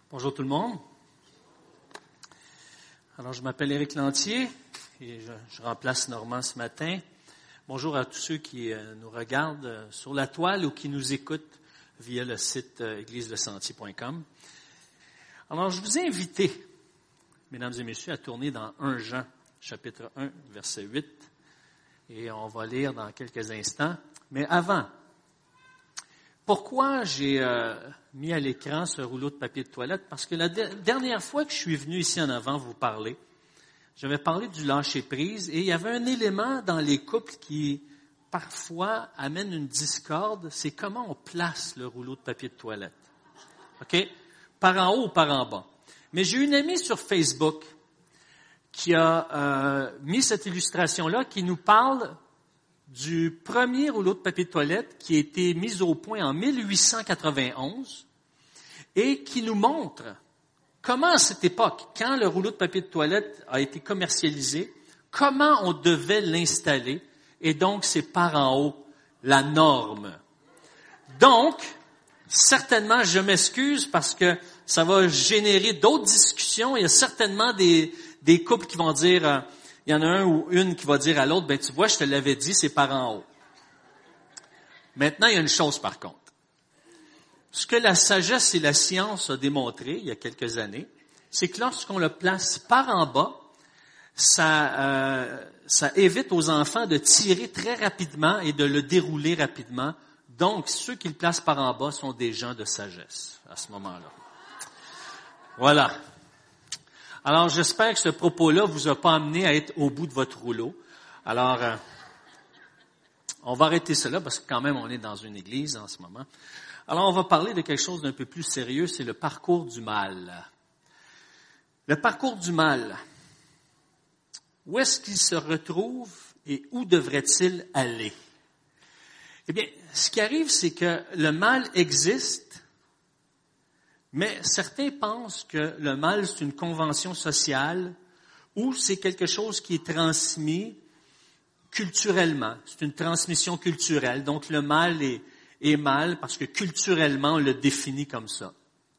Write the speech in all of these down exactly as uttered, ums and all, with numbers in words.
Bonjour tout le monde. Alors, je m'appelle Éric Lantier et je, je remplace Normand ce matin. Bonjour à tous ceux qui euh, nous regardent euh, sur la toile ou qui nous écoutent via le site euh, église le sentier point com. Alors, je vous ai invité, mesdames et messieurs, à tourner dans premier Jean, chapitre un, verset huit. Et on va lire dans quelques instants. Mais avant, pourquoi j'ai euh, mis à l'écran ce rouleau de papier de toilette? Parce que la de- dernière fois que je suis venu ici en avant vous parler, j'avais parlé du lâcher-prise et il y avait un élément dans les couples qui, parfois, amène une discorde, c'est comment on place le rouleau de papier de toilette. OK? Par en haut ou par en bas. Mais j'ai une amie sur Facebook qui a euh, mis cette illustration-là, qui nous parle du premier rouleau de papier de toilette qui a été mis au point en mille huit cent quatre-vingt-onze et qui nous montre comment à cette époque, quand le rouleau de papier de toilette a été commercialisé, comment on devait l'installer et donc c'est par en haut la norme. Donc, certainement, je m'excuse parce que ça va générer d'autres discussions. Il y a certainement des, des couples qui vont dire... Euh, Il y en a un ou une qui va dire à l'autre, ben tu vois, je te l'avais dit, c'est par en haut. Maintenant, il y a une chose par contre. Ce que la sagesse et la science ont démontré il y a quelques années, c'est que lorsqu'on le place par en bas, ça, euh, ça évite aux enfants de tirer très rapidement et de le dérouler rapidement. Donc, ceux qui le placent par en bas sont des gens de sagesse à ce moment-là. Voilà. Alors, j'espère que ce propos-là vous a pas amené à être au bout de votre rouleau. Alors, euh, on va arrêter cela parce que quand même, on est dans une église en ce moment. Alors, on va parler de quelque chose d'un peu plus sérieux, c'est le parcours du mal. Le parcours du mal. Où est-ce qu'il se retrouve et où devrait-il aller? Eh bien, ce qui arrive, c'est que le mal existe. Mais certains pensent que le mal, c'est une convention sociale ou c'est quelque chose qui est transmis culturellement. C'est une transmission culturelle. Donc, le mal est, est mal parce que culturellement, on le définit comme ça.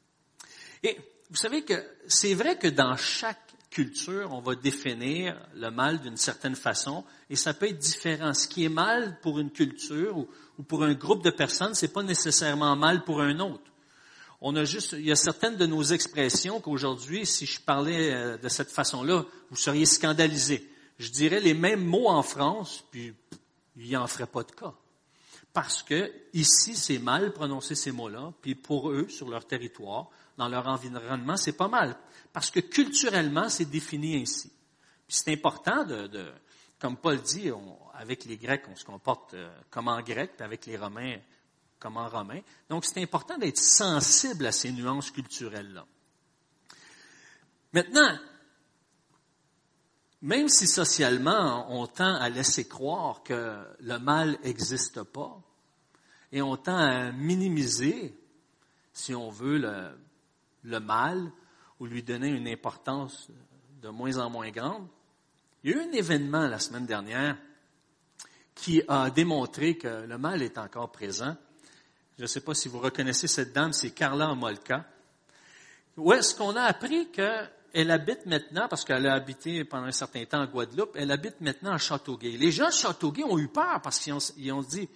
Et vous savez que c'est vrai que dans chaque culture, on va définir le mal d'une certaine façon et ça peut être différent. Ce qui est mal pour une culture ou, ou pour un groupe de personnes, c'est pas nécessairement mal pour un autre. On a juste, il y a certaines de nos expressions qu'aujourd'hui, si je parlais de cette façon-là, vous seriez scandalisés. Je dirais les mêmes mots en France, puis il n'y en ferait pas de cas. Parce que ici, c'est mal prononcer ces mots-là, puis pour eux, sur leur territoire, dans leur environnement, c'est pas mal. Parce que culturellement, c'est défini ainsi. Puis c'est important de, de comme Paul dit, on, avec les Grecs, on se comporte euh, comme en grec, puis avec les Romains, comme en romain. Donc, c'est important d'être sensible à ces nuances culturelles-là. Maintenant, même si socialement, on tend à laisser croire que le mal n'existe pas, et on tend à minimiser, si on veut, le, le mal, ou lui donner une importance de moins en moins grande, il y a eu un événement la semaine dernière qui a démontré que le mal est encore présent. Je ne sais pas si vous reconnaissez cette dame, c'est Karla Homolka. Où est-ce qu'on a appris qu'elle habite maintenant, parce qu'elle a habité pendant un certain temps en Guadeloupe, elle habite maintenant à Châteauguay. Les gens de Châteauguay ont eu peur parce qu'ils ont, ils ont dit,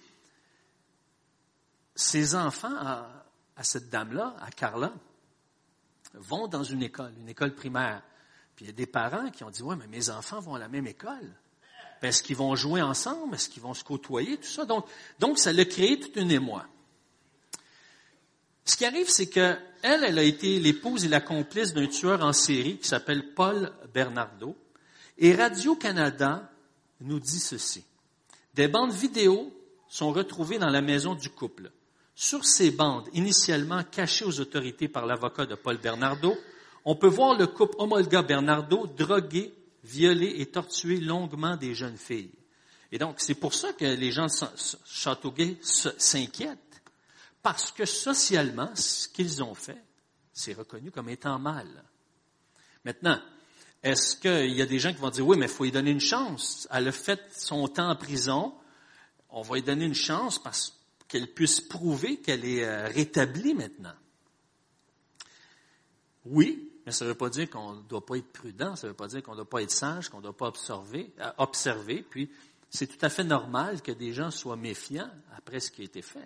ces enfants à, à cette dame-là, à Karla, vont dans une école, une école primaire. Puis il y a des parents qui ont dit, ouais, mais mes enfants vont à la même école. Est-ce qu'ils vont jouer ensemble? Est-ce qu'ils vont se côtoyer? Tout ça. Donc, donc ça a créé toute une émoi. Ce qui arrive, c'est que elle, elle a été l'épouse et la complice d'un tueur en série qui s'appelle Paul Bernardo. Et Radio-Canada nous dit ceci. Des bandes vidéo sont retrouvées dans la maison du couple. Sur ces bandes, initialement cachées aux autorités par l'avocat de Paul Bernardo, on peut voir le couple Homolka-Bernardo droguer, violer et tortuer longuement des jeunes filles. Et donc, c'est pour ça que les gens de Châteauguay s'inquiètent. Parce que socialement, ce qu'ils ont fait, c'est reconnu comme étant mal. Maintenant, est-ce qu'il y a des gens qui vont dire, oui, mais il faut lui donner une chance. Elle a fait son temps en prison, on va lui donner une chance parce qu'elle puisse prouver qu'elle est rétablie maintenant. Oui, mais ça ne veut pas dire qu'on ne doit pas être prudent, ça ne veut pas dire qu'on ne doit pas être sage, qu'on ne doit pas observer, euh, observer. Puis, c'est tout à fait normal que des gens soient méfiants après ce qui a été fait.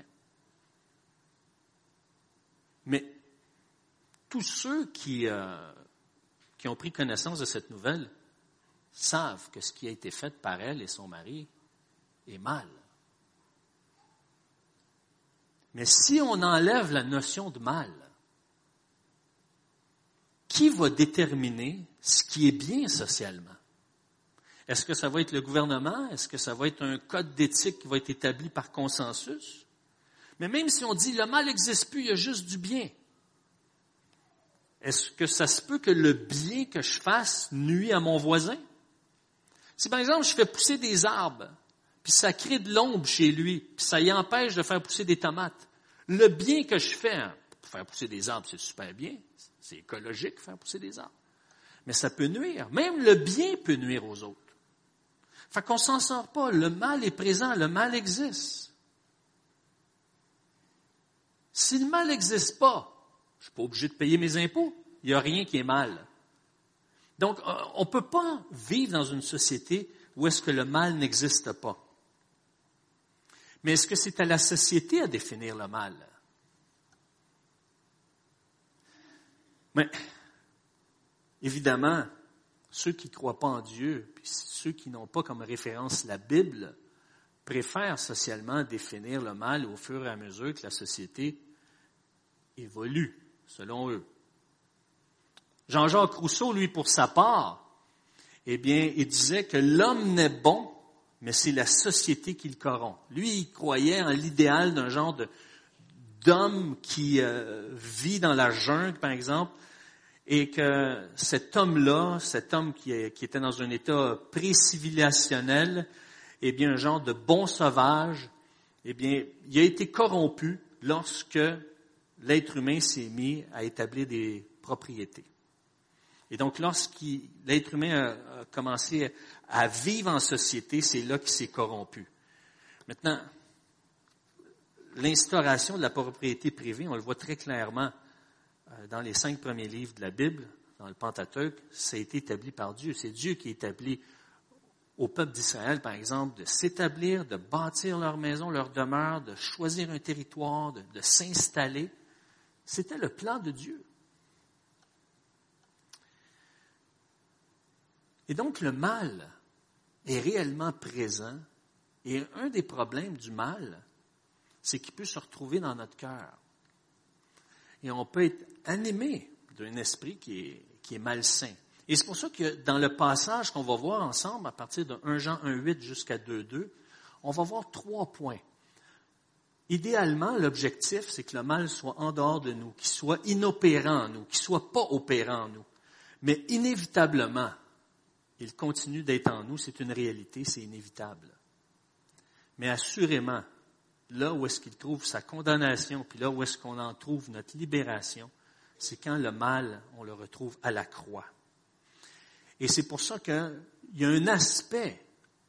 Mais tous ceux qui, euh, qui ont pris connaissance de cette nouvelle savent que ce qui a été fait par elle et son mari est mal. Mais si on enlève la notion de mal, qui va déterminer ce qui est bien socialement? Est-ce que ça va être le gouvernement? Est-ce que ça va être un code d'éthique qui va être établi par consensus? Mais même si on dit le mal n'existe plus, il y a juste du bien. Est-ce que ça se peut que le bien que je fasse nuit à mon voisin? Si par exemple je fais pousser des arbres, puis ça crée de l'ombre chez lui, puis ça y empêche de faire pousser des tomates, le bien que je fais, hein, pour faire pousser des arbres, c'est super bien, c'est écologique faire pousser des arbres, mais ça peut nuire. Même le bien peut nuire aux autres. Fait qu'on s'en sort pas. Le mal est présent, le mal existe. Si le mal n'existe pas, je ne suis pas obligé de payer mes impôts. Il n'y a rien qui est mal. Donc, on ne peut pas vivre dans une société où est-ce que le mal n'existe pas. Mais est-ce que c'est à la société à définir le mal? Mais, évidemment, ceux qui ne croient pas en Dieu, puis ceux qui n'ont pas comme référence la Bible, préfèrent socialement définir le mal au fur et à mesure que la société évolue, selon eux. Jean-Jacques Rousseau, lui, pour sa part, eh bien, il disait que l'homme n'est bon, mais c'est la société qui le corrompt. Lui, il croyait en l'idéal d'un genre de, d'homme qui euh, vit dans la jungle, par exemple, et que cet homme-là, cet homme qui, est, qui était dans un état pré-civilisationnel, eh bien, un genre de bon sauvage, eh bien, il a été corrompu lorsque l'être humain s'est mis à établir des propriétés. Et donc, lorsque l'être humain a, a commencé à vivre en société, c'est là qu'il s'est corrompu. Maintenant, l'instauration de la propriété privée, on le voit très clairement dans les cinq premiers livres de la Bible, dans le Pentateuque, ça a été établi par Dieu. C'est Dieu qui établit au peuple d'Israël, par exemple, de s'établir, de bâtir leur maison, leur demeure, de choisir un territoire, de, de s'installer. C'était le plan de Dieu. Et donc, le mal est réellement présent. Et un des problèmes du mal, c'est qu'il peut se retrouver dans notre cœur. Et on peut être animé d'un esprit qui est, qui est malsain. Et c'est pour ça que dans le passage qu'on va voir ensemble, à partir de premier Jean un huit jusqu'à deux deux, on va voir trois points. Idéalement, l'objectif, c'est que le mal soit en dehors de nous, qu'il soit inopérant en nous, qu'il soit pas opérant en nous. Mais inévitablement, il continue d'être en nous, c'est une réalité, c'est inévitable. Mais assurément, là où est-ce qu'il trouve sa condamnation, puis là où est-ce qu'on en trouve notre libération, c'est quand le mal, on le retrouve à la croix. Et c'est pour ça qu'il y a un aspect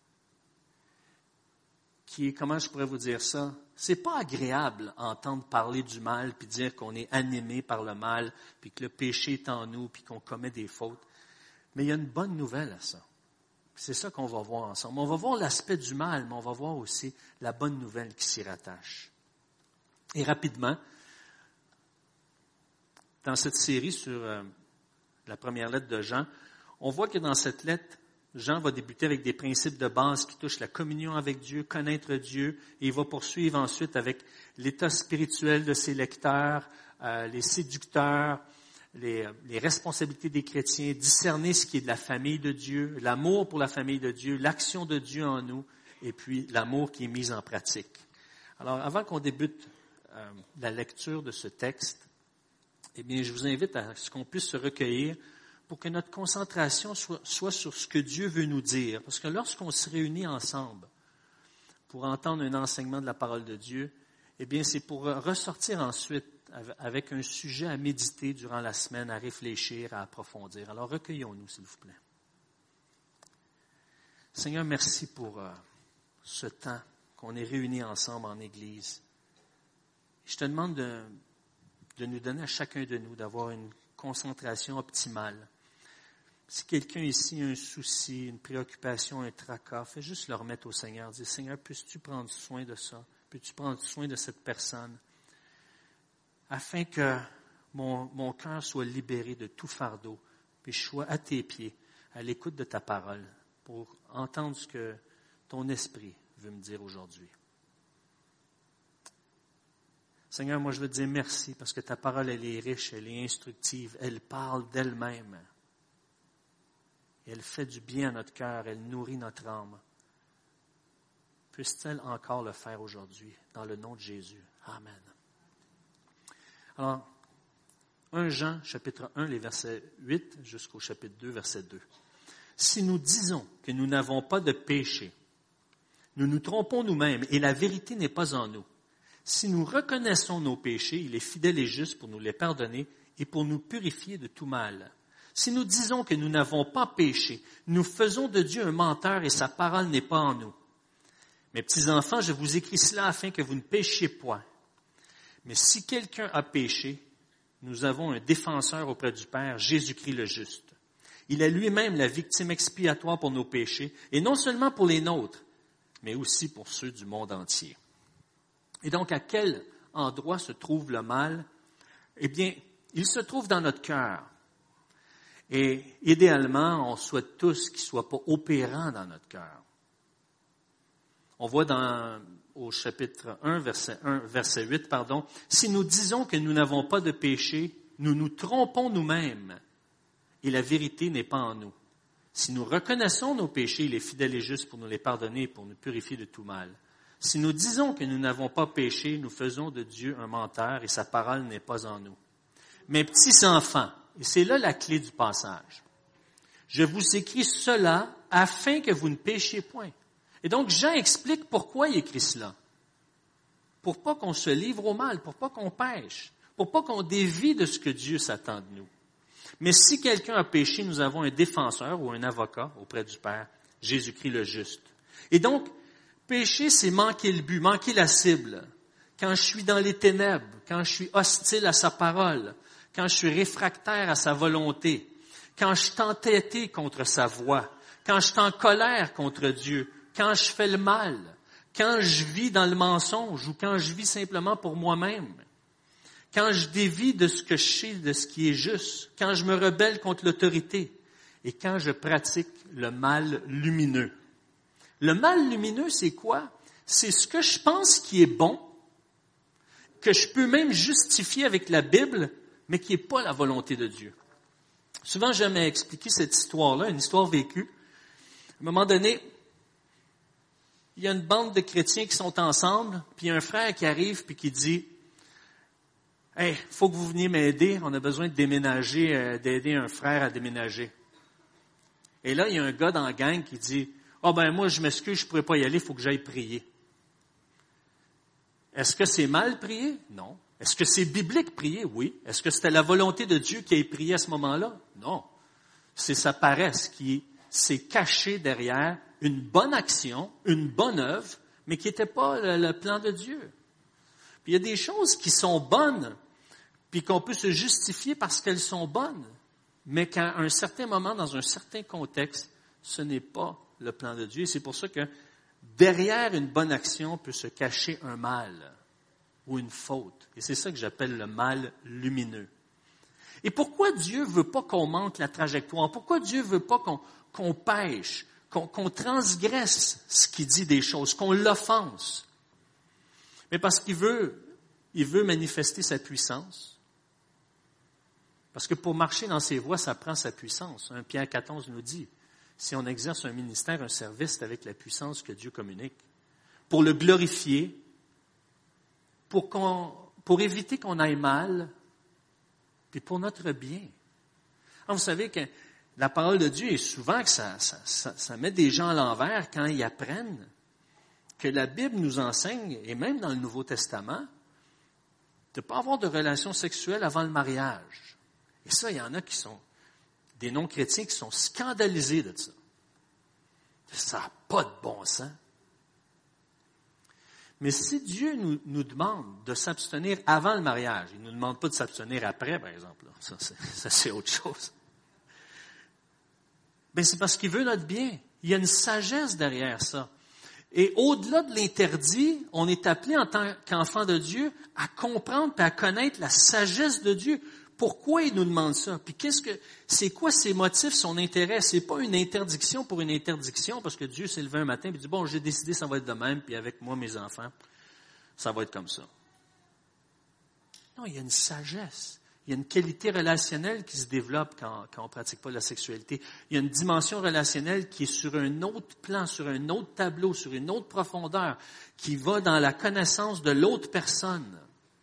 qui est, comment je pourrais vous dire ça, c'est pas agréable entendre parler du mal, puis dire qu'on est animé par le mal, puis que le péché est en nous, puis qu'on commet des fautes. Mais il y a une bonne nouvelle à ça. C'est ça qu'on va voir ensemble. On va voir l'aspect du mal, mais on va voir aussi la bonne nouvelle qui s'y rattache. Et rapidement, dans cette série sur euh, la première lettre de Jean, on voit que dans cette lettre, Jean va débuter avec des principes de base qui touchent la communion avec Dieu, connaître Dieu, et il va poursuivre ensuite avec l'état spirituel de ses lecteurs, euh, les séducteurs, les, les responsabilités des chrétiens, discerner ce qui est de la famille de Dieu, l'amour pour la famille de Dieu, l'action de Dieu en nous, et puis l'amour qui est mis en pratique. Alors, avant qu'on débute euh, la lecture de ce texte, eh bien, je vous invite à ce qu'on puisse se recueillir pour que notre concentration soit, soit sur ce que Dieu veut nous dire. Parce que lorsqu'on se réunit ensemble pour entendre un enseignement de la parole de Dieu, eh bien, c'est pour ressortir ensuite avec un sujet à méditer durant la semaine, à réfléchir, à approfondir. Alors, recueillons-nous, s'il vous plaît. Seigneur, merci pour euh, ce temps qu'on est réunis ensemble en Église. Je te demande de, de nous donner à chacun de nous d'avoir une concentration optimale. Si quelqu'un ici a un souci, une préoccupation, un tracas, fais juste le remettre au Seigneur. Dis, Seigneur, peux-tu prendre soin de ça? Peux-tu prendre soin de cette personne? Afin que mon, mon cœur soit libéré de tout fardeau, puis je sois à tes pieds, à l'écoute de ta parole, pour entendre ce que ton esprit veut me dire aujourd'hui. Seigneur, moi je veux te dire merci parce que ta parole, elle est riche, elle est instructive, elle parle d'elle-même. Elle fait du bien à notre cœur, elle nourrit notre âme. Puisse-t-elle encore le faire aujourd'hui, dans le nom de Jésus. Amen. Alors, premier Jean, chapitre un, les versets huit jusqu'au chapitre deux, verset deux. Si nous disons que nous n'avons pas de péché, nous nous trompons nous-mêmes et la vérité n'est pas en nous. Si nous reconnaissons nos péchés, il est fidèle et juste pour nous les pardonner et pour nous purifier de tout mal. Si nous disons que nous n'avons pas péché, nous faisons de Dieu un menteur et sa parole n'est pas en nous. Mes petits enfants, je vous écris cela afin que vous ne péchiez point. Mais si quelqu'un a péché, nous avons un défenseur auprès du Père, Jésus-Christ le juste. Il est lui-même la victime expiatoire pour nos péchés, et non seulement pour les nôtres, mais aussi pour ceux du monde entier. Et donc, à quel endroit se trouve le mal? Eh bien, il se trouve dans notre cœur. Et idéalement, on souhaite tous qu'il ne soit pas opérant dans notre cœur. On voit dans, au chapitre un, verset un, verset huit, pardon, « Si nous disons que nous n'avons pas de péché, nous nous trompons nous-mêmes, et la vérité n'est pas en nous. Si nous reconnaissons nos péchés, il est fidèle et juste pour nous les pardonner et pour nous purifier de tout mal. Si nous disons que nous n'avons pas péché, nous faisons de Dieu un menteur, et sa parole n'est pas en nous. Mes petits enfants, et c'est là la clé du passage. Je vous écris cela afin que vous ne péchiez point. Et donc, Jean explique pourquoi il écrit cela. Pour pas qu'on se livre au mal, pour pas qu'on pêche, pour pas qu'on dévie de ce que Dieu s'attend de nous. Mais si quelqu'un a péché, nous avons un défenseur ou un avocat auprès du Père, Jésus-Christ le juste. Et donc, pécher, c'est manquer le but, manquer la cible. Quand je suis dans les ténèbres, quand je suis hostile à sa parole, quand je suis réfractaire à sa volonté, quand je suis entêté contre sa voix, quand je suis en colère contre Dieu, quand je fais le mal, quand je vis dans le mensonge ou quand je vis simplement pour moi-même, quand je dévie de ce que je sais, de ce qui est juste, quand je me rebelle contre l'autorité et quand je pratique le mal lumineux. Le mal lumineux, c'est quoi? C'est ce que je pense qui est bon, que je peux même justifier avec la Bible, mais qui n'est pas la volonté de Dieu. Souvent, j'aime expliquer cette histoire-là, une histoire vécue. À un moment donné, il y a une bande de chrétiens qui sont ensemble, puis il y a un frère qui arrive puis qui dit « Hey, il faut que vous veniez m'aider, on a besoin de déménager, euh, d'aider un frère à déménager. » Et là, il y a un gars dans la gang qui dit « Ah ben moi, je m'excuse, je ne pourrais pas y aller, il faut que j'aille prier. » Est-ce que c'est mal prier? Non. Est-ce que c'est biblique prier? Oui. Est-ce que c'était la volonté de Dieu qui ait prié à ce moment-là? Non. C'est sa paresse qui s'est cachée derrière une bonne action, une bonne œuvre, mais qui n'était pas le, le plan de Dieu. Puis il y a des choses qui sont bonnes, puis qu'on peut se justifier parce qu'elles sont bonnes, mais qu'à un certain moment, dans un certain contexte, ce n'est pas le plan de Dieu. Et c'est pour ça que derrière une bonne action peut se cacher un mal ou une faute. Et c'est ça que j'appelle le mal lumineux. Et pourquoi Dieu veut pas qu'on manque la trajectoire? Pourquoi Dieu veut pas qu'on, qu'on pêche, qu'on, qu'on transgresse ce qu'il dit des choses, qu'on l'offense? Mais parce qu'il veut, il veut manifester sa puissance. Parce que pour marcher dans ses voies, ça prend sa puissance. un Pierre quatre onze nous dit, si on exerce un ministère, un service, c'est avec la puissance que Dieu communique. Pour le glorifier, pour, qu'on, pour éviter qu'on aille mal, puis pour notre bien. Alors, vous savez que la parole de Dieu est souvent que ça, ça, ça, ça met des gens à l'envers quand ils apprennent que la Bible nous enseigne, et même dans le Nouveau Testament, de ne pas avoir de relations sexuelles avant le mariage. Et ça, il y en a qui sont des non-chrétiens qui sont scandalisés de ça. Ça n'a pas de bon sens. Mais si Dieu nous, nous demande de s'abstenir avant le mariage, il ne nous demande pas de s'abstenir après, par exemple. Là. Ça, c'est, ça, c'est autre chose. Ben, c'est parce qu'il veut notre bien. Il y a une sagesse derrière ça. Et au-delà de l'interdit, on est appelé en tant qu'enfant de Dieu à comprendre et à connaître la sagesse de Dieu. Pourquoi il nous demande ça? Puis qu'est-ce que, c'est quoi ses motifs, son intérêt? C'est pas une interdiction pour une interdiction, parce que Dieu s'est levé un matin et dit, bon, j'ai décidé, ça va être de même, puis avec moi, mes enfants, ça va être comme ça. Non, il y a une sagesse. Il y a une qualité relationnelle qui se développe quand, quand on ne pratique pas la sexualité. Il y a une dimension relationnelle qui est sur un autre plan, sur un autre tableau, sur une autre profondeur, qui va dans la connaissance de l'autre personne,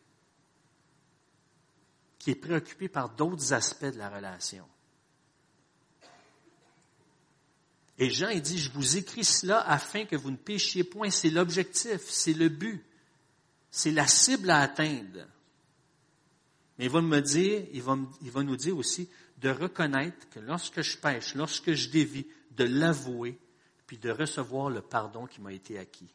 qui est préoccupé par d'autres aspects de la relation. Et Jean, il dit, je vous écris cela afin que vous ne péchiez point. C'est l'objectif, c'est le but, c'est la cible à atteindre. Mais il va me dire, il va, il va nous dire aussi de reconnaître que lorsque je pêche, lorsque je dévie, de l'avouer, puis de recevoir le pardon qui m'a été acquis.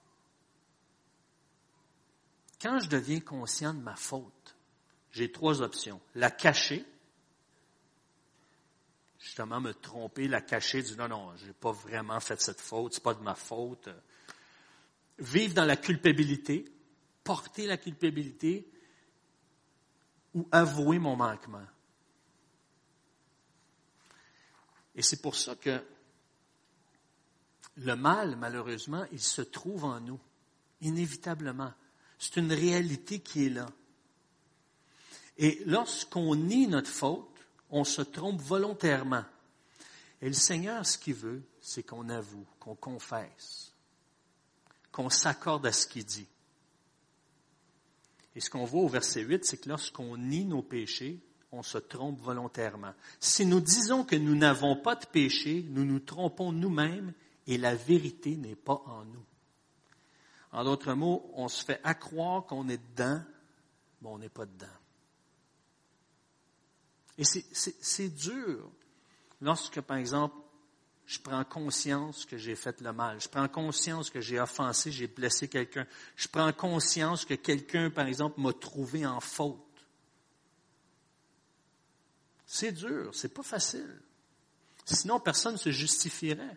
Quand je deviens conscient de ma faute, j'ai trois options. La cacher, justement me tromper, la cacher, dire non, non, j'ai pas vraiment fait cette faute, c'est pas de ma faute. Vivre dans la culpabilité, porter la culpabilité ou avouer mon manquement. Et c'est pour ça que le mal, malheureusement, il se trouve en nous, inévitablement. C'est une réalité qui est là. Et lorsqu'on nie notre faute, on se trompe volontairement. Et le Seigneur, ce qu'il veut, c'est qu'on avoue, qu'on confesse, qu'on s'accorde à ce qu'il dit. Et ce qu'on voit au verset huit, c'est que lorsqu'on nie nos péchés, on se trompe volontairement. Si nous disons que nous n'avons pas de péché, nous nous trompons nous-mêmes et la vérité n'est pas en nous. En d'autres mots, on se fait accroire qu'on est dedans, mais on n'est pas dedans. Et c'est, c'est, c'est dur lorsque, par exemple, je prends conscience que j'ai fait le mal. Je prends conscience que j'ai offensé, j'ai blessé quelqu'un. Je prends conscience que quelqu'un, par exemple, m'a trouvé en faute. C'est dur, c'est pas facile. Sinon, personne ne se justifierait.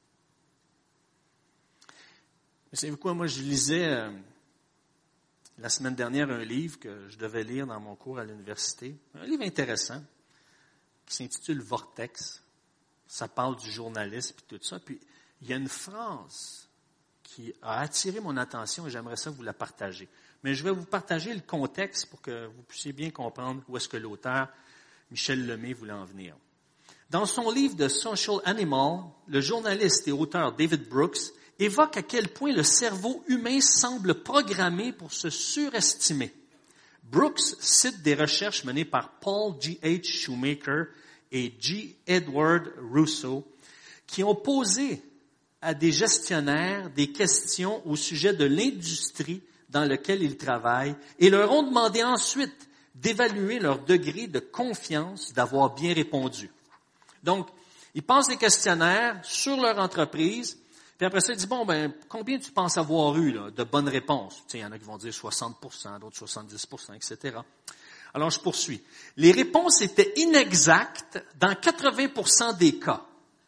Mais savez-vous quoi? Moi, je lisais euh, la semaine dernière un livre que je devais lire dans mon cours à l'université. Un livre intéressant qui s'intitule « Vortex ». Ça parle du journalisme et tout ça. Puis, il y a une phrase qui a attiré mon attention et j'aimerais ça vous la partager. Mais je vais vous partager le contexte pour que vous puissiez bien comprendre où est-ce que l'auteur, Michel Lemay, voulait en venir. Dans son livre The Social Animal, le journaliste et auteur David Brooks évoque à quel point le cerveau humain semble programmé pour se surestimer. Brooks cite des recherches menées par Paul G H Shoemaker et G. Edward Russo, qui ont posé à des gestionnaires des questions au sujet de l'industrie dans laquelle ils travaillent et leur ont demandé ensuite d'évaluer leur degré de confiance d'avoir bien répondu. Donc, ils passent des questionnaires sur leur entreprise, puis après ça, ils disent, bon, ben, combien tu penses avoir eu là, de bonnes réponses? Tu sais, il y en a qui vont dire soixante pour cent, d'autres soixante-dix pour cent, et cetera. Alors, je poursuis. Les réponses étaient inexactes dans quatre-vingts pour cent des cas.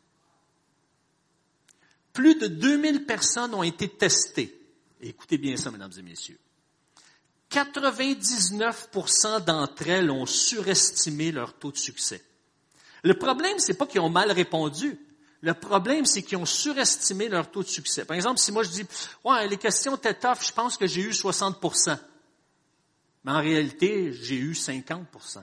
Plus de deux mille personnes ont été testées. Et écoutez bien ça, mesdames et messieurs. quatre-vingt-dix-neuf pour cent d'entre elles ont surestimé leur taux de succès. Le problème, c'est pas qu'ils ont mal répondu. Le problème, c'est qu'ils ont surestimé leur taux de succès. Par exemple, si moi je dis, ouais, les questions étaient tough, je pense que j'ai eu soixante pour cent. Mais en réalité, j'ai eu cinquante pour cent.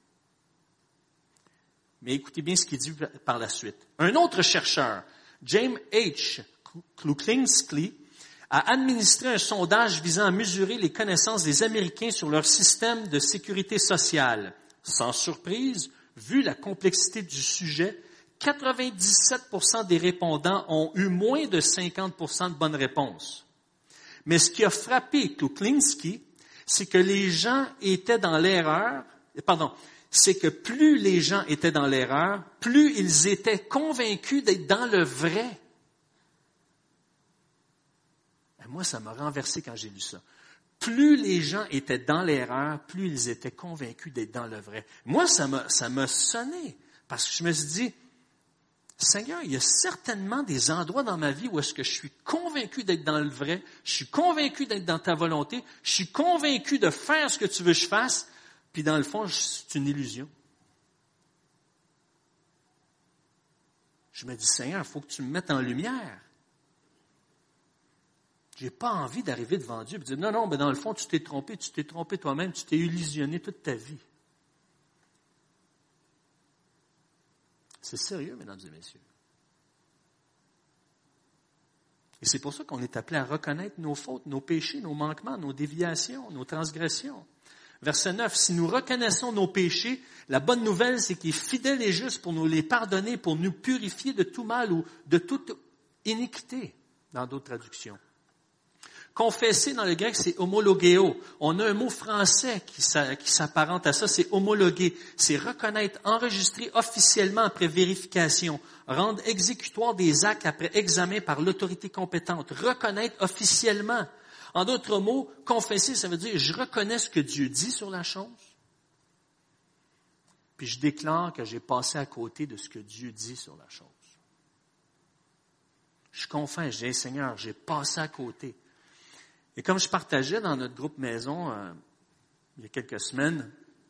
Mais écoutez bien ce qu'il dit par la suite. Un autre chercheur, James H. Kluklinski, a administré un sondage visant à mesurer les connaissances des Américains sur leur système de sécurité sociale. Sans surprise, vu la complexité du sujet, quatre-vingt-dix-sept pour cent des répondants ont eu moins de cinquante pour cent de bonnes réponses. Mais ce qui a frappé Kluklinski, c'est que les gens étaient dans l'erreur, pardon, c'est que plus les gens étaient dans l'erreur, plus ils étaient convaincus d'être dans le vrai. moi, ça m'a renversé quand j'ai lu ça. Plus les gens étaient dans l'erreur, plus ils étaient convaincus d'être dans le vrai. Moi, ça m'a, ça m'a sonné, parce que je me suis dit, Seigneur, il y a certainement des endroits dans ma vie où est-ce que je suis convaincu d'être dans le vrai, je suis convaincu d'être dans ta volonté, je suis convaincu de faire ce que tu veux que je fasse, puis dans le fond, c'est une illusion. Je me dis, Seigneur, il faut que tu me mettes en lumière. J'ai pas envie d'arriver devant Dieu et de dire, non, non, mais dans le fond, tu t'es trompé, tu t'es trompé toi-même, tu t'es illusionné toute ta vie. C'est sérieux, mesdames et messieurs. Et c'est pour ça qu'on est appelé à reconnaître nos fautes, nos péchés, nos manquements, nos déviations, nos transgressions. Verset neuf, si nous reconnaissons nos péchés, la bonne nouvelle, c'est qu'il est fidèle et juste pour nous les pardonner, pour nous purifier de tout mal ou de toute iniquité, dans d'autres traductions. Confesser, dans le grec, c'est homologeo. On a un mot français qui s'apparente à ça, c'est homologuer. C'est reconnaître, enregistrer officiellement après vérification, rendre exécutoire des actes après examen par l'autorité compétente, reconnaître officiellement. En d'autres mots, confesser, ça veut dire je reconnais ce que Dieu dit sur la chose, puis je déclare que j'ai passé à côté de ce que Dieu dit sur la chose. Je confesse, je dis, Seigneur, j'ai passé à côté. Et comme je partageais dans notre groupe maison euh, il y a quelques semaines,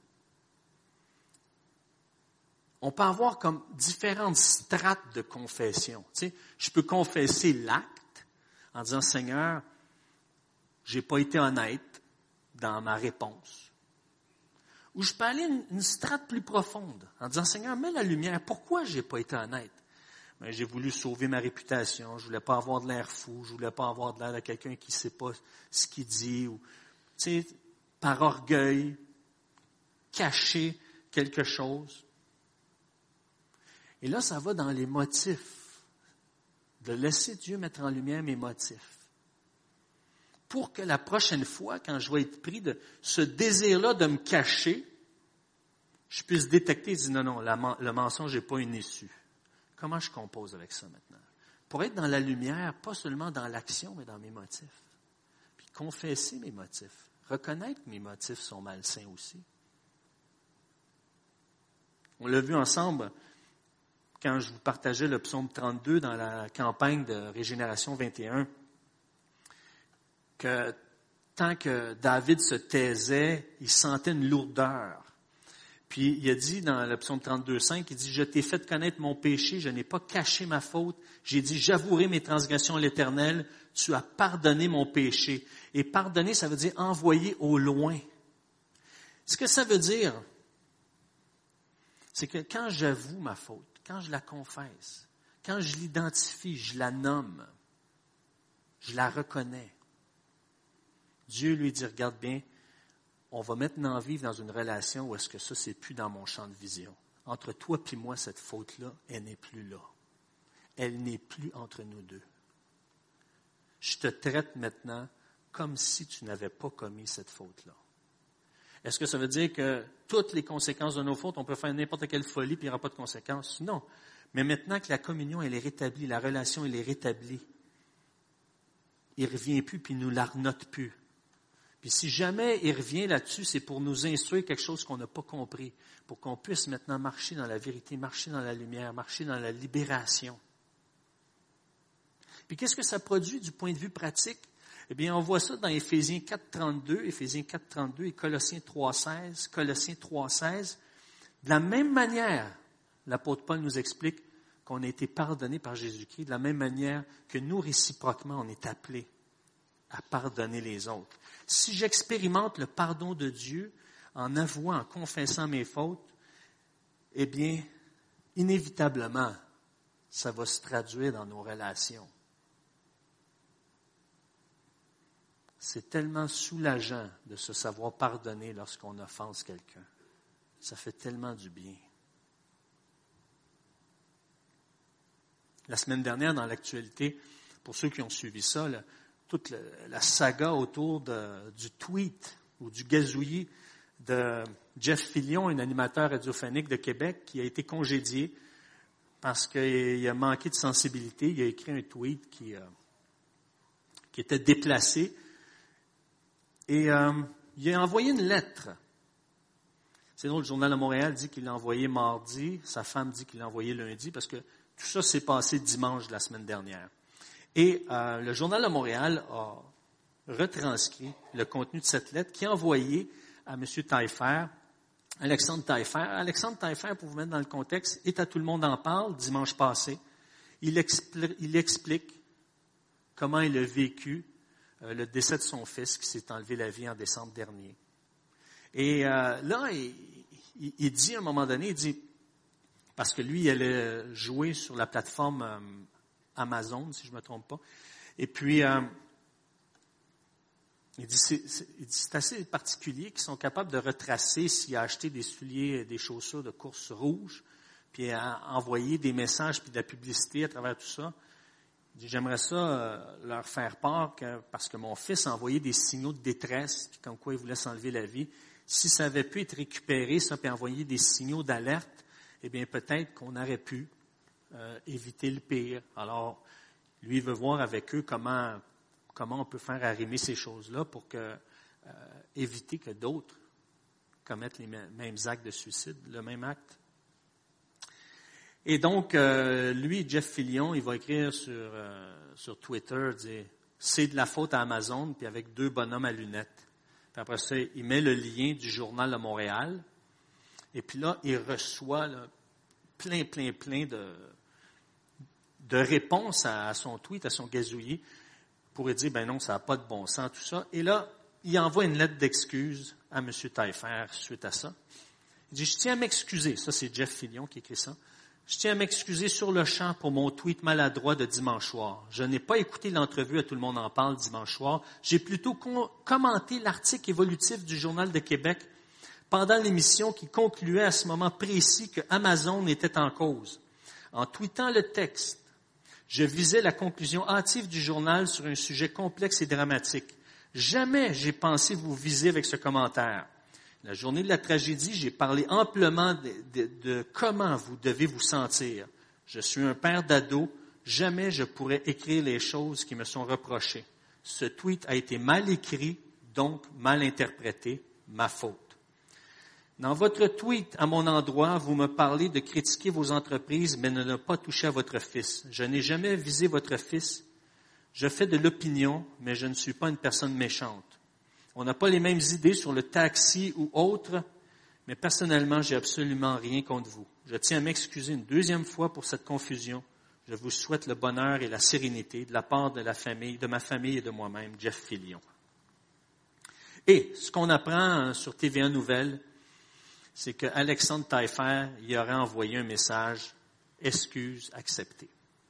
on peut avoir comme différentes strates de confession. Tu sais, je peux confesser l'acte en disant, Seigneur, j'ai pas été honnête dans ma réponse. Ou je peux aller une, une strate plus profonde en disant, Seigneur, mets la lumière. Pourquoi j'ai pas été honnête? Ben, j'ai voulu sauver ma réputation, je voulais pas avoir de l'air fou, je voulais pas avoir de l'air de quelqu'un qui sait pas ce qu'il dit, ou, tu sais, par orgueil, cacher quelque chose. Et là, ça va dans les motifs, de laisser Dieu mettre en lumière mes motifs. Pour que la prochaine fois, quand je vais être pris de ce désir-là de me cacher, je puisse détecter et dire, non, non, la, le mensonge n'est pas une issue. Comment je compose avec ça maintenant? Pour être dans la lumière, pas seulement dans l'action, mais dans mes motifs. Puis confesser mes motifs. Reconnaître que mes motifs sont malsains aussi. On l'a vu ensemble quand je vous partageais le psaume trente-deux dans la campagne de Régénération vingt et un, que tant que David se taisait, il sentait une lourdeur. Puis il a dit dans le psaume trente-deux, cinq, il dit, je t'ai fait connaître mon péché, je n'ai pas caché ma faute. J'ai dit, j'avouerai mes transgressions à l'Éternel, tu as pardonné mon péché. Et pardonner, ça veut dire envoyer au loin. Ce que ça veut dire, c'est que quand j'avoue ma faute, quand je la confesse, quand je l'identifie, je la nomme, je la reconnais, Dieu lui dit, regarde bien, on va maintenant vivre dans une relation où est-ce que ça, c'est plus dans mon champ de vision. Entre toi et moi, cette faute-là, elle n'est plus là. Elle n'est plus entre nous deux. Je te traite maintenant comme si tu n'avais pas commis cette faute-là. Est-ce que ça veut dire que toutes les conséquences de nos fautes, on peut faire n'importe quelle folie et il n'y aura pas de conséquences? Non. Mais maintenant que la communion, elle est rétablie, la relation, elle est rétablie, il ne revient plus puis il ne nous la renote plus. Puis si jamais il revient là-dessus, c'est pour nous instruire quelque chose qu'on n'a pas compris, pour qu'on puisse maintenant marcher dans la vérité, marcher dans la lumière, marcher dans la libération. Puis qu'est-ce que ça produit du point de vue pratique? Eh bien, on voit ça dans Éphésiens quatre, trente-deux, Éphésiens quatre, trente-deux et Colossiens trois, seize, Colossiens trois, seize. De la même manière, l'apôtre Paul nous explique qu'on a été pardonné par Jésus-Christ, de la même manière que nous, réciproquement, on est appelés à pardonner les autres. Si j'expérimente le pardon de Dieu en avouant, en confessant mes fautes, eh bien, inévitablement, ça va se traduire dans nos relations. C'est tellement soulageant de se savoir pardonner lorsqu'on offense quelqu'un. Ça fait tellement du bien. La semaine dernière, dans l'actualité, pour ceux qui ont suivi ça, là, toute la, la saga autour de, du tweet ou du gazouillis de Jeff Fillion, un animateur radiophonique de Québec, qui a été congédié parce qu'il a manqué de sensibilité. Il a écrit un tweet qui, euh, qui était déplacé. Et euh, il a envoyé une lettre. C'est drôle, le Journal de Montréal dit qu'il l'a envoyé mardi, sa femme dit qu'il l'a envoyé lundi, parce que tout ça s'est passé dimanche de la semaine dernière. Et euh, le Journal de Montréal a retranscrit le contenu de cette lettre qui est envoyée à M. Taillefer, Alexandre Taillefer. Alexandre Taillefer, pour vous mettre dans le contexte, est à Tout le monde en parle dimanche passé. Il, expl- il explique comment il a vécu euh, le décès de son fils qui s'est enlevé la vie en décembre dernier. Et euh, là, il, il, il dit à un moment donné, il dit, parce que lui, il allait jouer sur la plateforme euh, Amazon, si je ne me trompe pas, et puis euh, il dit, c'est, c'est, il dit, c'est assez particulier qu'ils sont capables de retracer s'il a acheté des souliers, des chaussures de course rouges, puis à envoyer des messages puis de la publicité à travers tout ça. Il dit, j'aimerais ça euh, leur faire part que, parce que mon fils a envoyé des signaux de détresse, puis comme quoi il voulait s'enlever la vie. Si ça avait pu être récupéré, ça, puis envoyer des signaux d'alerte, eh bien peut-être qu'on aurait pu euh, éviter le pire. Alors, lui, il veut voir avec eux comment, comment on peut faire arrimer ces choses-là pour que, euh, éviter que d'autres commettent les mêmes actes de suicide, le même acte. Et donc, euh, lui, Jeff Fillion, il va écrire sur, euh, sur Twitter, dire, c'est de la faute à Amazon, puis avec deux bonhommes à lunettes. Puis après ça, il met le lien du Journal de Montréal. Et puis là, il reçoit là, plein, plein, plein de, de réponses à, à son tweet, à son gazouillis, pour lui dire, ben non, ça n'a pas de bon sens, tout ça. Et là, il envoie une lettre d'excuse à M. Taillefer suite à ça. Il dit, je tiens à m'excuser. Ça, c'est Jeff Fillion qui écrit ça. Je tiens à m'excuser sur le champ pour mon tweet maladroit de dimanche soir. Je n'ai pas écouté l'entrevue à Tout le monde en parle dimanche soir. J'ai plutôt com- commenté l'article évolutif du Journal de Québec pendant l'émission qui concluait à ce moment précis que Amazon était en cause. En tweetant le texte, je visais la conclusion hâtive du journal sur un sujet complexe et dramatique. Jamais j'ai pensé vous viser avec ce commentaire. La journée de la tragédie, j'ai parlé amplement de, de, de comment vous devez vous sentir. Je suis un père d'ado. Jamais je pourrais écrire les choses qui me sont reprochées. Ce tweet a été mal écrit, donc mal interprété, ma faute. Dans votre tweet à mon endroit, vous me parlez de critiquer vos entreprises, mais de ne pas toucher à votre fils. Je n'ai jamais visé votre fils. Je fais de l'opinion, mais je ne suis pas une personne méchante. On n'a pas les mêmes idées sur le taxi ou autre, mais personnellement, j'ai absolument rien contre vous. Je tiens à m'excuser une deuxième fois pour cette confusion. Je vous souhaite le bonheur et la sérénité de la part de la famille, de ma famille et de moi-même, Jeff Fillion. Et ce qu'on apprend sur T V un Nouvelles, c'est que Alexandre Taillefer y aurait envoyé un message « Excuse acceptée ».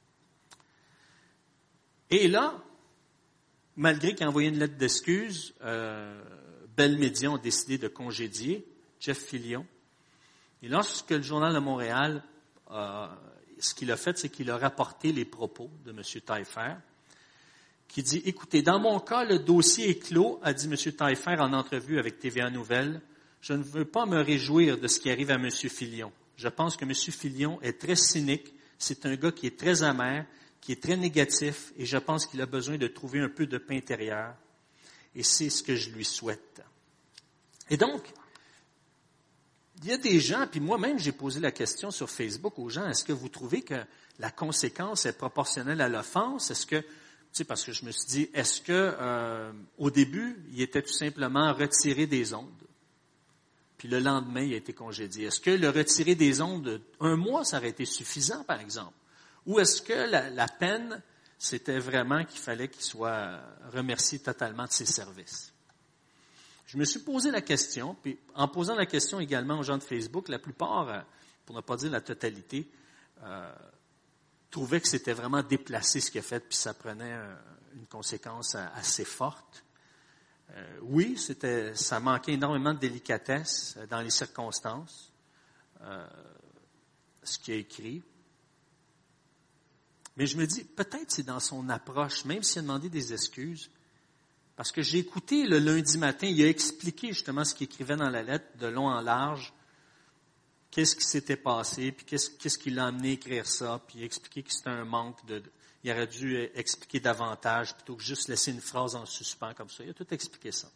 Et là, malgré qu'il a envoyé une lettre d'excuse, euh, Bell Media ont décidé de congédier Jeff Fillion. Et lorsque le Journal de Montréal, euh, ce qu'il a fait, c'est qu'il a rapporté les propos de M. Taillefer, qui dit, « Écoutez, dans mon cas, le dossier est clos, a dit M. Taillefer en entrevue avec T V un Nouvelles. Je ne veux pas me réjouir de ce qui arrive à M. Fillion. Je pense que M. Fillion est très cynique. C'est un gars qui est très amer, qui est très négatif, et je pense qu'il a besoin de trouver un peu de paix intérieur. Et c'est ce que je lui souhaite. » Et donc, il y a des gens, puis moi-même j'ai posé la question sur Facebook aux gens, est-ce que vous trouvez que la conséquence est proportionnelle à l'offense? Est-ce que, tu sais, parce que je me suis dit, est-ce que euh, au début, il était tout simplement retiré des ondes? Puis le lendemain, il a été congédié. Est-ce que le retirer des ondes, un mois, ça aurait été suffisant, par exemple? Ou est-ce que la, la peine, c'était vraiment qu'il fallait qu'il soit remercié totalement de ses services? Je me suis posé la question, puis en posant la question également aux gens de Facebook, la plupart, pour ne pas dire la totalité, euh, trouvaient que c'était vraiment déplacé ce qu'il a fait, puis ça prenait euh, une conséquence assez forte. Euh, oui, c'était, ça manquait énormément de délicatesse dans les circonstances, euh, ce qu'il a écrit. Mais je me dis, peut-être c'est dans son approche, même s'il a demandé des excuses, parce que j'ai écouté le lundi matin, il a expliqué justement ce qu'il écrivait dans la lettre, de long en large, qu'est-ce qui s'était passé, puis qu'est-ce, qu'est-ce qui l'a amené à écrire ça, puis il a expliqué que c'était un manque de... il aurait dû expliquer davantage plutôt que juste laisser une phrase en suspens comme ça. Il a tout expliqué ça.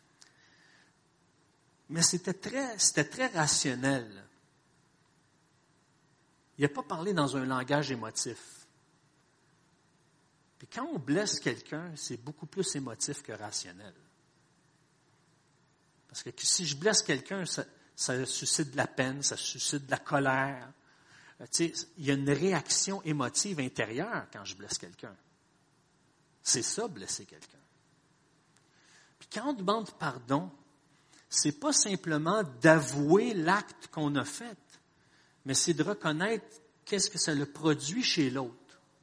Mais c'était très, c'était très rationnel. Il n'a pas parlé dans un langage émotif. Puis quand on blesse quelqu'un, c'est beaucoup plus émotif que rationnel. Parce que si je blesse quelqu'un, ça, ça suscite de la peine, ça suscite de la colère. Tu sais, il y a une réaction émotive intérieure quand je blesse quelqu'un. C'est ça, blesser quelqu'un. Puis quand on demande pardon, c'est pas simplement d'avouer l'acte qu'on a fait, mais c'est de reconnaître qu'est-ce que ça le produit chez l'autre.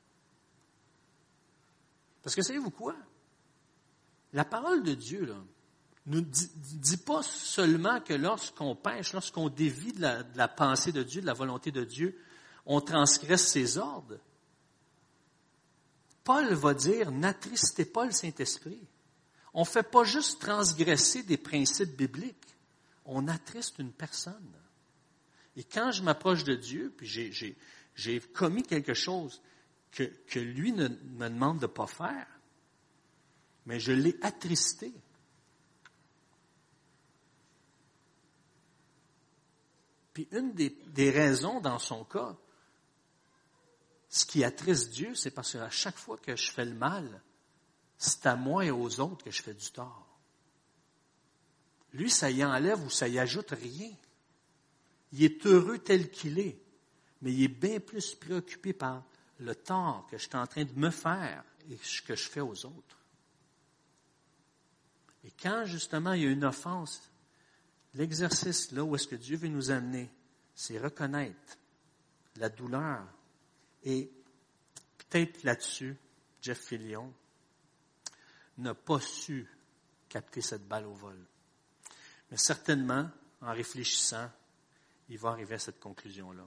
Parce que savez-vous quoi? La parole de Dieu, là, ne dit, dit pas seulement que lorsqu'on pêche, lorsqu'on dévie de la, de la pensée de Dieu, de la volonté de Dieu, on transgresse ses ordres. Paul va dire, n'attristez pas le Saint-Esprit. On ne fait pas juste transgresser des principes bibliques, on attriste une personne. Et quand je m'approche de Dieu, puis j'ai, j'ai, j'ai commis quelque chose que, que lui ne me demande de ne pas faire, mais je l'ai attristé. Puis une des, des raisons dans son cas, ce qui attriste Dieu, c'est parce qu'à chaque fois que je fais le mal, c'est à moi et aux autres que je fais du tort. Lui, ça y enlève ou ça y ajoute rien. Il est heureux tel qu'il est, mais il est bien plus préoccupé par le tort que je suis en train de me faire et que je fais aux autres. Et quand, justement, il y a une offense, l'exercice, là où est-ce que Dieu veut nous amener, c'est reconnaître la douleur. Et peut-être là-dessus, Jeff Fillion n'a pas su capter cette balle au vol. Mais certainement, en réfléchissant, il va arriver à cette conclusion-là.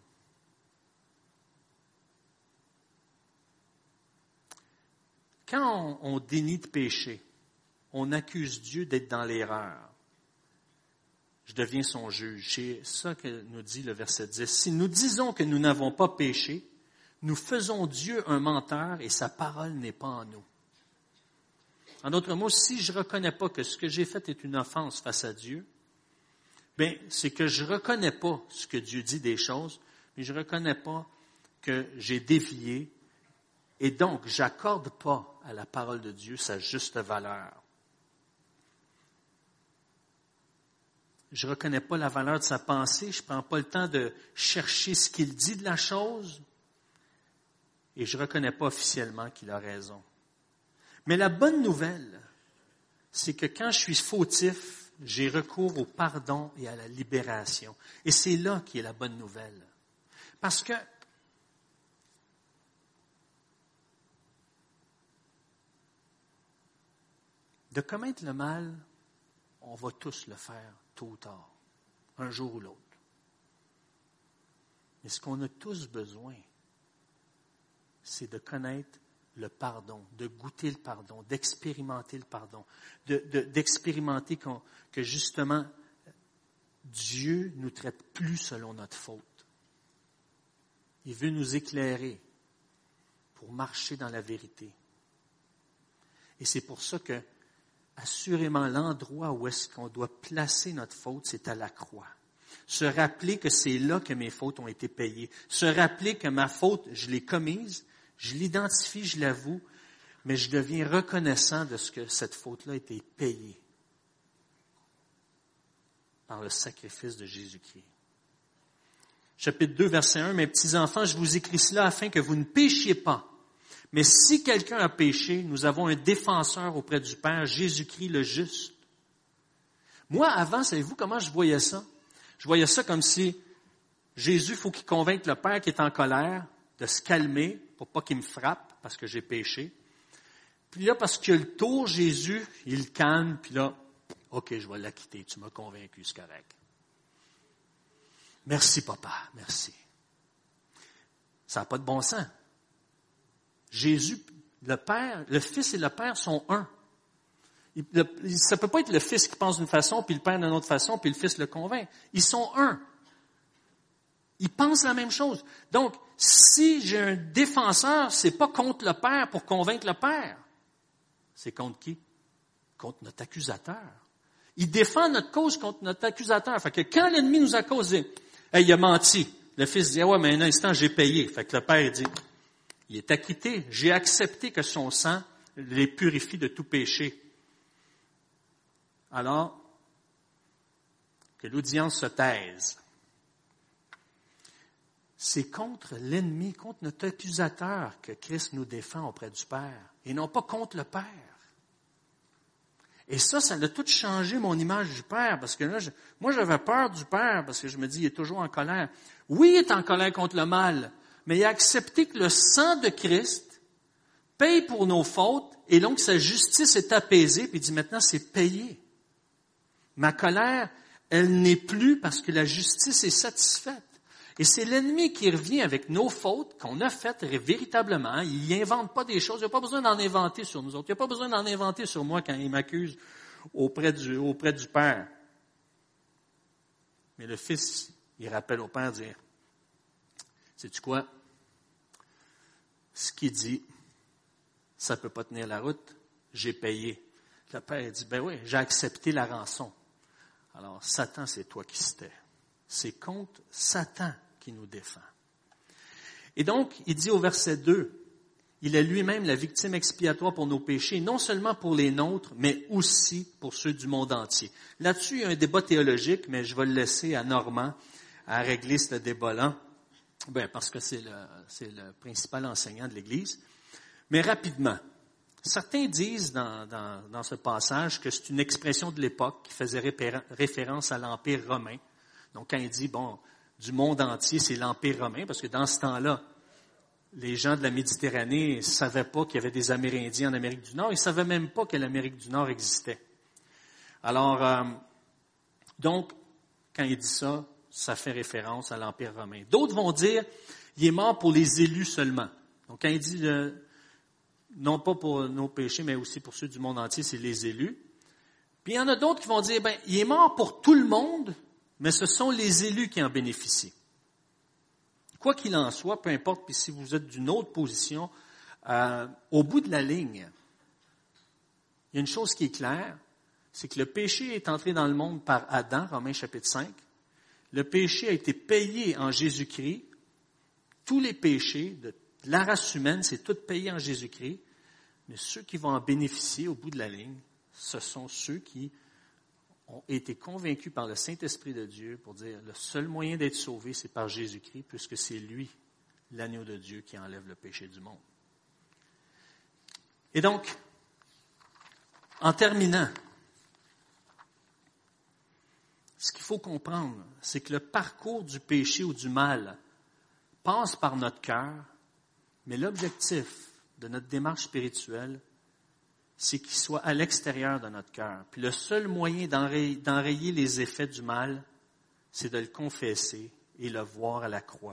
Quand on, on dénie de péché, on accuse Dieu d'être dans l'erreur. Je deviens son juge. C'est ça que nous dit le verset dix. Si nous disons que nous n'avons pas péché, nous faisons Dieu un menteur et sa parole n'est pas en nous. En d'autres mots, si je ne reconnais pas que ce que j'ai fait est une offense face à Dieu, bien, c'est que je ne reconnais pas ce que Dieu dit des choses, mais je ne reconnais pas que j'ai dévié et donc j'accorde pas à la parole de Dieu sa juste valeur. Je ne reconnais pas la valeur de sa pensée, je ne prends pas le temps de chercher ce qu'il dit de la chose et je ne reconnais pas officiellement qu'il a raison. Mais la bonne nouvelle, c'est que quand je suis fautif, j'ai recours au pardon et à la libération. Et c'est là qui est la bonne nouvelle. Parce que de commettre le mal, on va tous le faire tôt ou tard, un jour ou l'autre. Mais ce qu'on a tous besoin, c'est de connaître le pardon, de goûter le pardon, d'expérimenter le pardon, de, de, d'expérimenter qu'on, que justement Dieu ne nous traite plus selon notre faute. Il veut nous éclairer pour marcher dans la vérité. Et c'est pour ça que, assurément, l'endroit où est-ce qu'on doit placer notre faute, c'est à la croix. Se rappeler que c'est là que mes fautes ont été payées. Se rappeler que ma faute, je l'ai commise, je l'identifie, je l'avoue, mais je deviens reconnaissant de ce que cette faute-là a été payée par le sacrifice de Jésus-Christ. Chapitre deux, verset un, « Mes petits enfants, je vous écris cela afin que vous ne péchiez pas. Mais si quelqu'un a péché, nous avons un défenseur auprès du Père, Jésus-Christ le juste. » Moi, avant, savez-vous comment je voyais ça? Je voyais ça comme si Jésus, il faut qu'il convainque le Père qui est en colère de se calmer pour pas qu'il me frappe parce que j'ai péché. Puis là, parce qu'il y a le tour, Jésus, il le calme, puis là, OK, je vais l'acquitter, tu m'as convaincu, c'est correct. Merci, papa, merci. Ça n'a pas de bon sens. Jésus, le Père, le Fils et le Père sont un. Il, le, ça ne peut pas être le Fils qui pense d'une façon, puis le Père d'une autre façon, puis le Fils le convainc. Ils sont un. Ils pensent la même chose. Donc, si j'ai un défenseur, c'est pas contre le Père pour convaincre le Père. C'est contre qui? Contre notre accusateur. Il défend notre cause contre notre accusateur. Fait que quand l'ennemi nous accuse, il dit, hey, il a menti. Le fils dit, ah ouais, mais un instant, j'ai payé. Fait que le Père dit, il est acquitté. J'ai accepté que son sang les purifie de tout péché. Alors, que l'audience se taise. C'est contre l'ennemi, contre notre accusateur que Christ nous défend auprès du Père, et non pas contre le Père. Et ça, ça a tout changé mon image du Père, parce que là, je, moi, j'avais peur du Père, parce que je me dis, il est toujours en colère. Oui, il est en colère contre le mal, mais il a accepté que le sang de Christ paye pour nos fautes, et donc sa justice est apaisée, puis il dit, maintenant, c'est payé. Ma colère, elle n'est plus parce que la justice est satisfaite. Et c'est l'ennemi qui revient avec nos fautes qu'on a faites véritablement. Il n'invente pas des choses. Il n'a pas besoin d'en inventer sur nous autres. Il n'a pas besoin d'en inventer sur moi quand il m'accuse auprès du, auprès du Père. Mais le Fils, il rappelle au Père, dire, sais-tu quoi? Ce qu'il dit, ça ne peut pas tenir la route. J'ai payé. Le Père dit, ben oui, j'ai accepté la rançon. Alors, Satan, c'est toi qui se tais. C'est contre Satan qui nous défend. Et donc, il dit au verset deux, il est lui-même la victime expiatoire pour nos péchés, non seulement pour les nôtres, mais aussi pour ceux du monde entier. Là-dessus, il y a un débat théologique, mais je vais le laisser à Normand à régler ce débat-là, ben, parce que c'est le, c'est le principal enseignant de l'Église. Mais rapidement, certains disent dans, dans, dans ce passage que c'est une expression de l'époque qui faisait référence à l'Empire romain. Donc, quand il dit, bon, du monde entier, c'est l'Empire romain, parce que dans ce temps-là, les gens de la Méditerranée ne savaient pas qu'il y avait des Amérindiens en Amérique du Nord. Ils ne savaient même pas que l'Amérique du Nord existait. Alors, euh, donc, quand il dit ça, ça fait référence à l'Empire romain. D'autres vont dire, il est mort pour les élus seulement. Donc, quand il dit, euh, non pas pour nos péchés, mais aussi pour ceux du monde entier, c'est les élus. Puis, il y en a d'autres qui vont dire, ben, il est mort pour tout le monde, mais ce sont les élus qui en bénéficient. Quoi qu'il en soit, peu importe, puis si vous êtes d'une autre position, euh, au bout de la ligne, il y a une chose qui est claire, c'est que le péché est entré dans le monde par Adam, Romains chapitre cinq. Le péché a été payé en Jésus-Christ. Tous les péchés de la race humaine, c'est tout payé en Jésus-Christ. Mais ceux qui vont en bénéficier au bout de la ligne, ce sont ceux qui ont été convaincus par le Saint-Esprit de Dieu pour dire le seul moyen d'être sauvé, c'est par Jésus-Christ, puisque c'est lui, l'agneau de Dieu, qui enlève le péché du monde. Et donc, en terminant, ce qu'il faut comprendre, c'est que le parcours du péché ou du mal passe par notre cœur, mais l'objectif de notre démarche spirituelle, c'est qu'il soit à l'extérieur de notre cœur. Puis le seul moyen d'enrayer, d'enrayer les effets du mal, c'est de le confesser et le voir à la croix.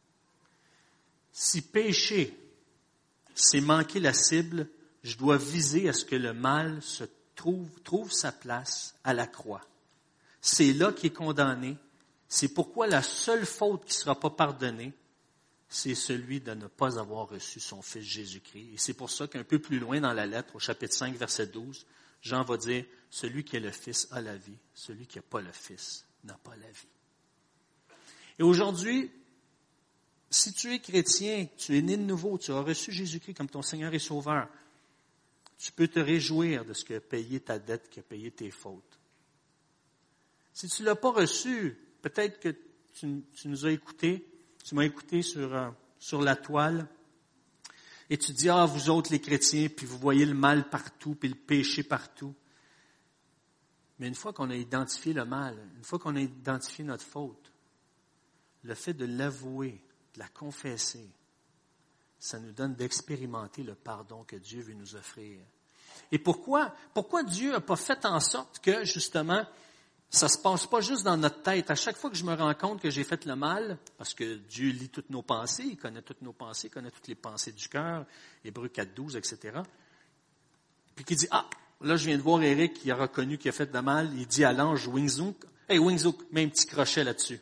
Si pécher, c'est manquer la cible, je dois viser à ce que le mal se trouve, trouve sa place à la croix. C'est là qu'il est condamné. C'est pourquoi la seule faute qui ne sera pas pardonnée, c'est celui de ne pas avoir reçu son Fils Jésus-Christ. Et c'est pour ça qu'un peu plus loin dans la lettre, au chapitre cinq, verset douze, Jean va dire, « Celui qui a le Fils a la vie, celui qui n'a pas le Fils n'a pas la vie. » Et aujourd'hui, si tu es chrétien, tu es né de nouveau, tu as reçu Jésus-Christ comme ton Seigneur et Sauveur, tu peux te réjouir de ce qui a payé ta dette, qui a payé tes fautes. Si tu ne l'as pas reçu, peut-être que tu, tu nous as écoutés, tu m'as écouté sur, euh, sur la toile, et tu dis, ah, vous autres les chrétiens, puis vous voyez le mal partout, puis le péché partout. Mais une fois qu'on a identifié le mal, une fois qu'on a identifié notre faute, le fait de l'avouer, de la confesser, ça nous donne d'expérimenter le pardon que Dieu veut nous offrir. Et pourquoi, pourquoi Dieu n'a pas fait en sorte que, justement, ça se passe pas juste dans notre tête. À chaque fois que je me rends compte que j'ai fait le mal, parce que Dieu lit toutes nos pensées, il connaît toutes nos pensées, il connaît toutes les pensées du cœur, Hébreux quatre douze, et cetera. Puis qu'il dit, ah, là je viens de voir Eric qui a reconnu qu'il a fait de mal, il dit à l'ange Wingzook, hey Wingzook, mets un petit crochet là-dessus.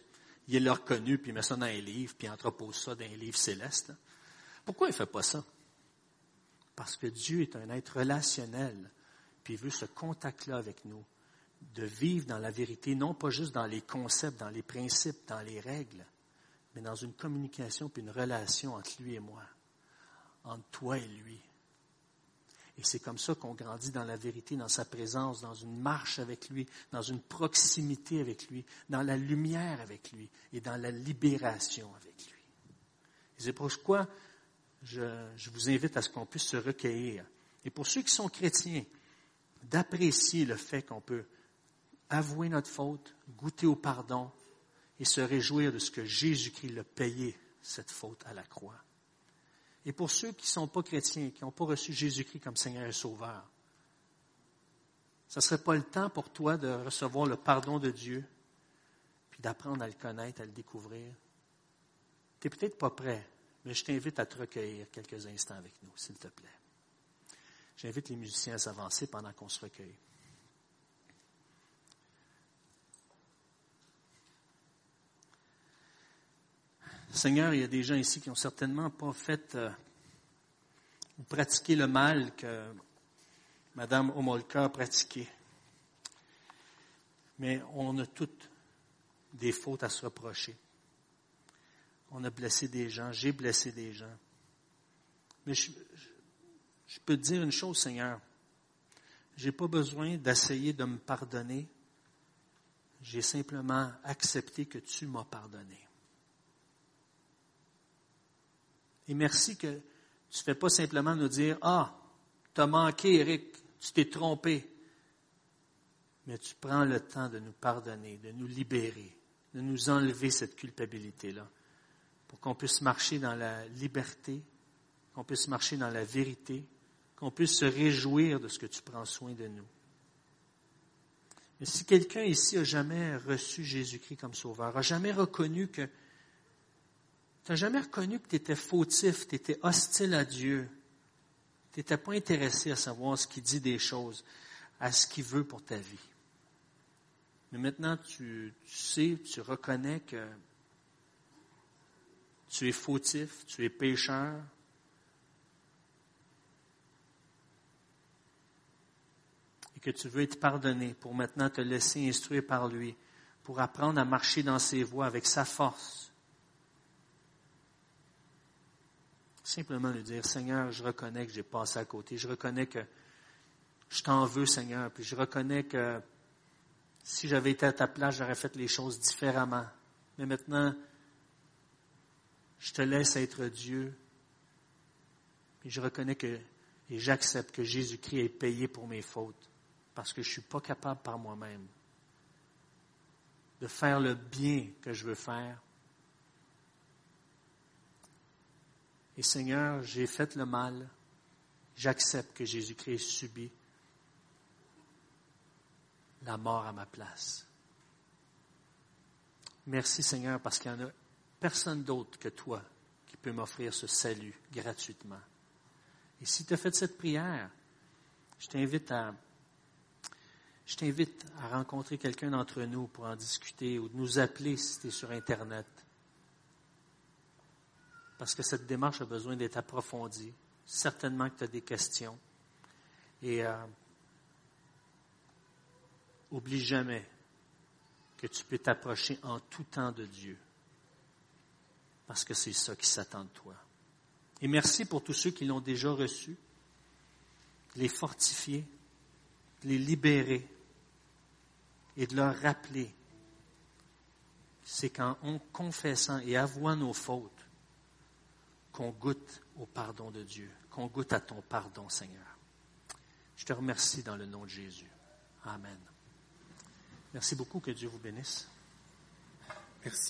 il l'a reconnu, puis il met ça dans un livre, puis il entrepose ça dans un livre céleste. Pourquoi il ne fait pas ça? Parce que Dieu est un être relationnel, puis il veut ce contact-là avec nous, de vivre dans la vérité, non pas juste dans les concepts, dans les principes, dans les règles, mais dans une communication puis une relation entre lui et moi, entre toi et lui. Et c'est comme ça qu'on grandit dans la vérité, dans sa présence, dans une marche avec lui, dans une proximité avec lui, dans la lumière avec lui et dans la libération avec lui. Et c'est pourquoi je, je vous invite à ce qu'on puisse se recueillir. Et pour ceux qui sont chrétiens, d'apprécier le fait qu'on peut avouer notre faute, goûter au pardon et se réjouir de ce que Jésus-Christ l'a payé, cette faute à la croix. Et pour ceux qui ne sont pas chrétiens, qui n'ont pas reçu Jésus-Christ comme Seigneur et Sauveur, ça ne serait pas le temps pour toi de recevoir le pardon de Dieu, puis d'apprendre à le connaître, à le découvrir? Tu n'es peut-être pas prêt, mais je t'invite à te recueillir quelques instants avec nous, s'il te plaît. J'invite les musiciens à s'avancer pendant qu'on se recueille. Seigneur, il y a des gens ici qui n'ont certainement pas fait euh, ou pratiqué le mal que Mme Homolka a pratiqué. Mais on a toutes des fautes à se reprocher. On a blessé des gens, j'ai blessé des gens. Mais je, je, je peux te dire une chose, Seigneur. Je n'ai pas besoin d'essayer de me pardonner. J'ai simplement accepté que tu m'as pardonné. Et merci que tu ne fais pas simplement nous dire « Ah, tu as manqué, Éric, tu t'es trompé. » Mais tu prends le temps de nous pardonner, de nous libérer, de nous enlever cette culpabilité-là, pour qu'on puisse marcher dans la liberté, qu'on puisse marcher dans la vérité, qu'on puisse se réjouir de ce que tu prends soin de nous. Mais si quelqu'un ici n'a jamais reçu Jésus-Christ comme sauveur, n'a jamais reconnu que tu n'as jamais reconnu que tu étais fautif, tu étais hostile à Dieu. Tu n'étais pas intéressé à savoir ce qu'il dit des choses, à ce qu'il veut pour ta vie. Mais maintenant, tu, tu sais, tu reconnais que tu es fautif, tu es pécheur. Et que tu veux être pardonné pour maintenant te laisser instruire par lui, pour apprendre à marcher dans ses voies avec sa force. Simplement lui dire, Seigneur, je reconnais que j'ai passé à côté. Je reconnais que je t'en veux, Seigneur. Puis je reconnais que si j'avais été à ta place, j'aurais fait les choses différemment. Mais maintenant, je te laisse être Dieu. Puis je reconnais que, et j'accepte que Jésus-Christ ait payé pour mes fautes. Parce que je ne suis pas capable par moi-même de faire le bien que je veux faire. Et Seigneur, j'ai fait le mal. J'accepte que Jésus-Christ ait subi la mort à ma place. Merci Seigneur, parce qu'il n'y en a personne d'autre que toi qui peut m'offrir ce salut gratuitement. Et si tu as fait cette prière, je t'invite à, je t'invite à rencontrer quelqu'un d'entre nous pour en discuter ou de nous appeler si tu es sur Internet. Parce que cette démarche a besoin d'être approfondie. Certainement que tu as des questions. Et euh, oublie jamais que tu peux t'approcher en tout temps de Dieu. Parce que c'est ça qui s'attend de toi. Et merci pour tous ceux qui l'ont déjà reçu. De les fortifier, de les libérer et de leur rappeler. C'est qu'en confessant et avouant nos fautes, qu'on goûte au pardon de Dieu, qu'on goûte à ton pardon, Seigneur. Je te remercie dans le nom de Jésus. Amen. Merci beaucoup, que Dieu vous bénisse. Merci.